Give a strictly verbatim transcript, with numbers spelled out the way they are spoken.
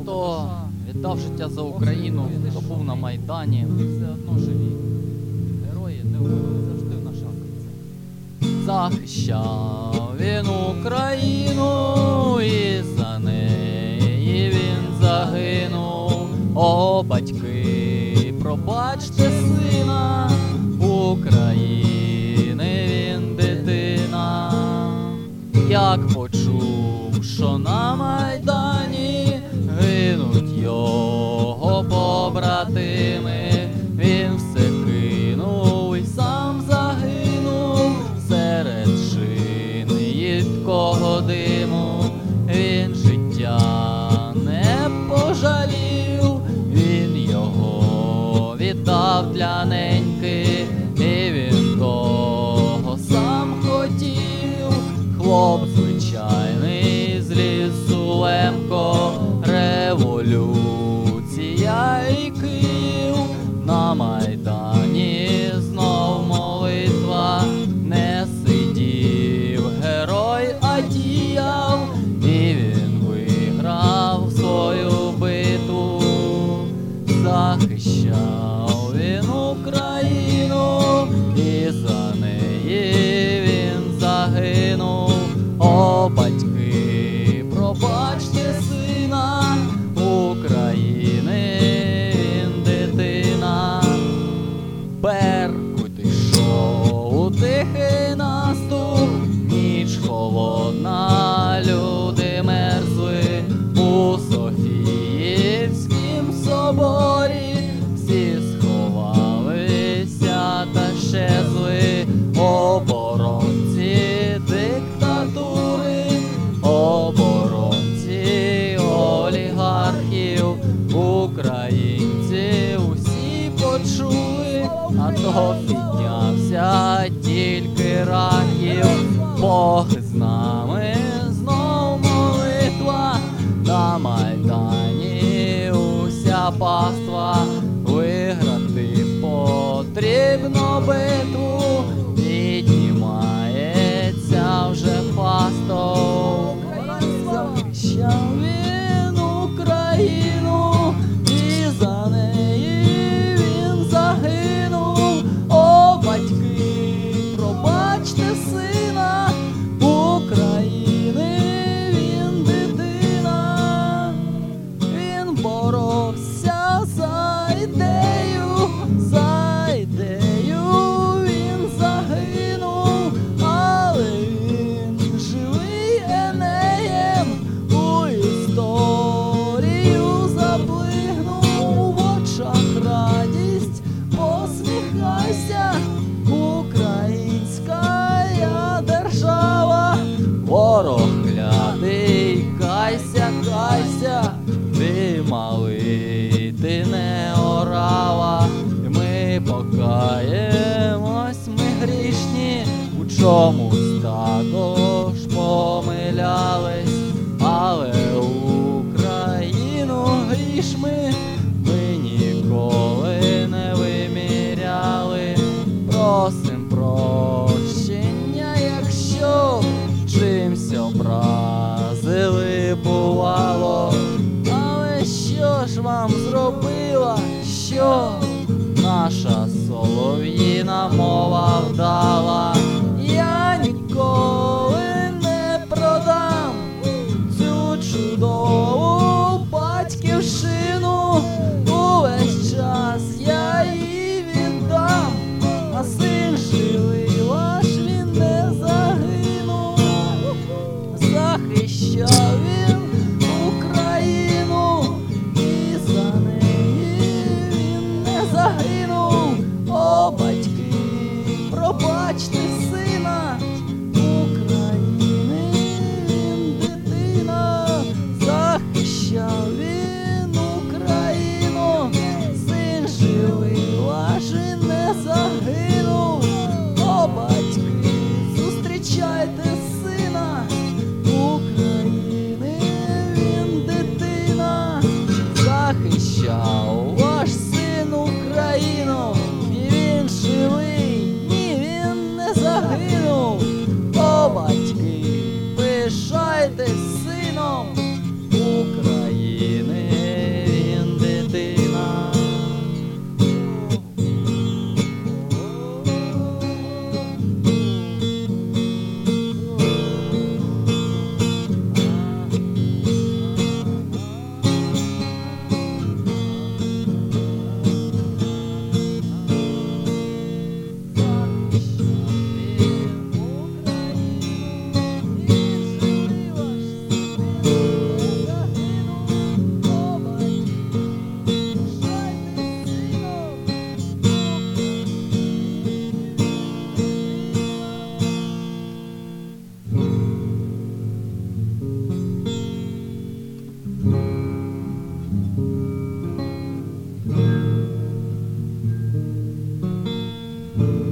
хто віддав життя за Україну, хто був на Майдані, все одно живі. Герої не вмерли, завжди в нашому серці. Захищав він Україну, і за неї він загинув. О, батьки, пробачте сина, України він дитина. Як почув, що на Майдані гинуть його побратими, він все кинув і сам загинув серед шин їдкого диму. Він життя не пожалів, він його віддав для неньки, і він того сам хотів. Хлоп звичайний з лісу Лемко, революція і Київ. На Майдані знов молитва, не сидів герой, а діяв, і він виграв свою битву. Захищав він Україну, і за неї він загинув. О, батьки, пробачте сина, України він дитина. Беркут ішов у тихий наступ, ніч холодна, люди мерзли. У Софіївськім соборі всі сховалися та щезли. Оборонці диктатури, оборонці олігархів, українці усі почули, а то піднявся тільки Рахів. Бог з нами, знов молитва, на Майдані уся паства. Виграти потрібно битву, піднімається вже Фастов. Захищав він Україну, і за неї він загинув. О, батьки, пробачте сина, України він дитина. Він боровся за ідею, за ідею він загинув, але він живий Енеєм, у історію заплигнув. В очах радість, посміхайся, українська держава. Ворог клятий, кайся, кайся, ти малий, ти не орава. Ми покаємось, ми грішні, у чомусь також помилялись, але Україну гріш ми, ми ніколи не виміряли. Просим прощення, якщо чимсь образили бувало. Але що ж вам зробила, що наша солов'їна мова вдала? Я ніколи не продам цю чудову батьківщину. Увесь час я її віддам, а син живий, ваш він не загинув. Захищав він Україну, і за неї він не загинув. О, батьки, Україну.